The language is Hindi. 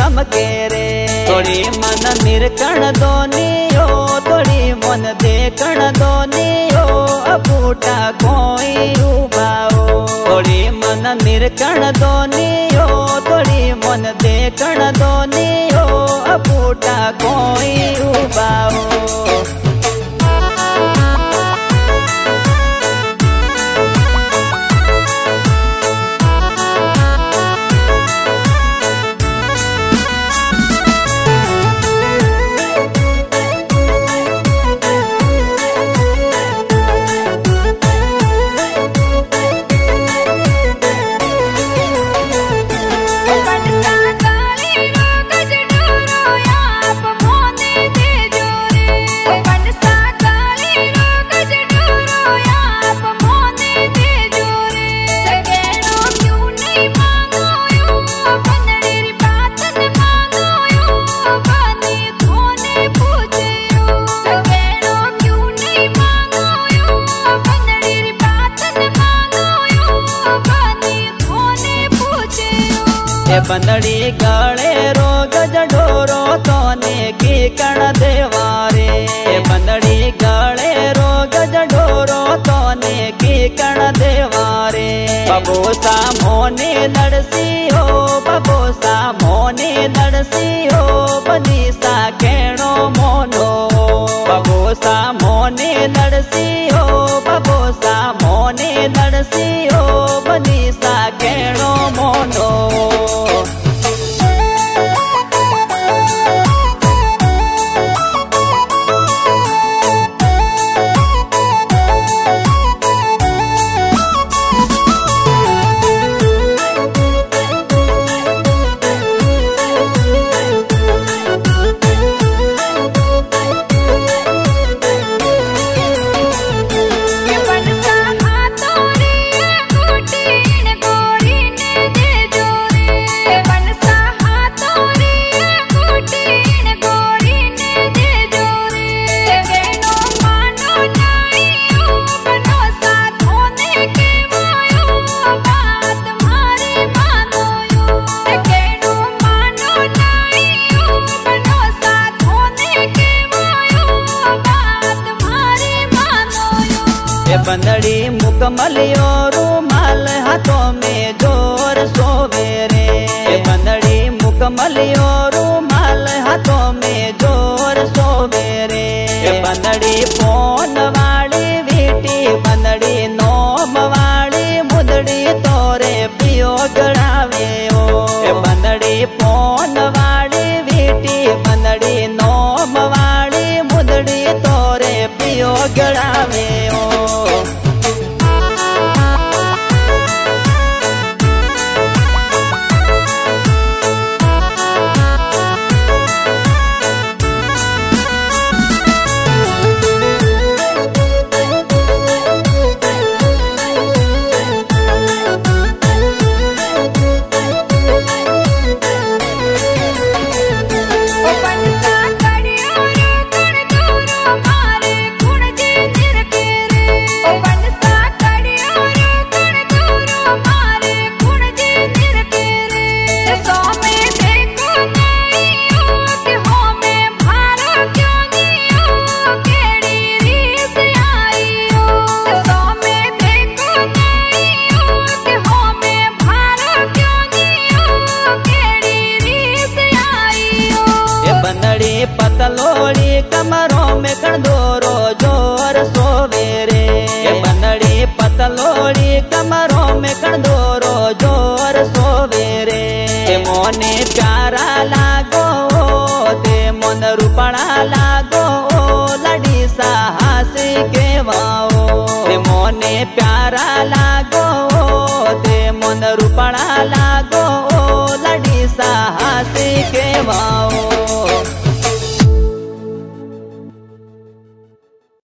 चमके रे। थोड़ी मन निरकण दोनियो थोड़ी मन देखण दोनियो अबूटा कोई उबाओ। थोड़ी मन निरकण दोनियो थोड़ी मन देखण दोनियो अबूटा कोई उबाओ। बंदड़ी गले रो गज ढोरो तोने की कण देवारे। बंदड़ी गले रो गज ढोरो तोने की कण देवारे। बबोसा मोने लड़सी हो बबोसा मोने लड़सी हो बनीसा केणो मोनो। बबोसा मोने लड़सी हो बबोसा मोने लड़सी हो बनीसा केणो मोनो। बंदड़ी मुकमलियो रूमाल हाथों में जोर सोवेरे। बंदड़ी मुकमलियो रूमाल हाथों में जोर सोवेरे। बंदड़ी फोन वाली वीटी बंदड़ी नोम वाली मुदड़ी तोरे पियो गड़ावे ओ। बंदड़ी फोन वाली वीटी बंदड़ी नोम वाली मुदड़ी तोरे पियो गड़ावे ओ। पतलोड़ी कमरों में कणदोरो जोर सोवेरे। बंदड़ी पतलोड़ी कमरों में कणदोरो जोर सोवेरे। मोने प्यारा लागो ते मन रूपणा लागो लड़ी साहसी के वाओ। मोने प्यारा लागो ते मन रूपणा लागो लड़ी साहसी के वाओ।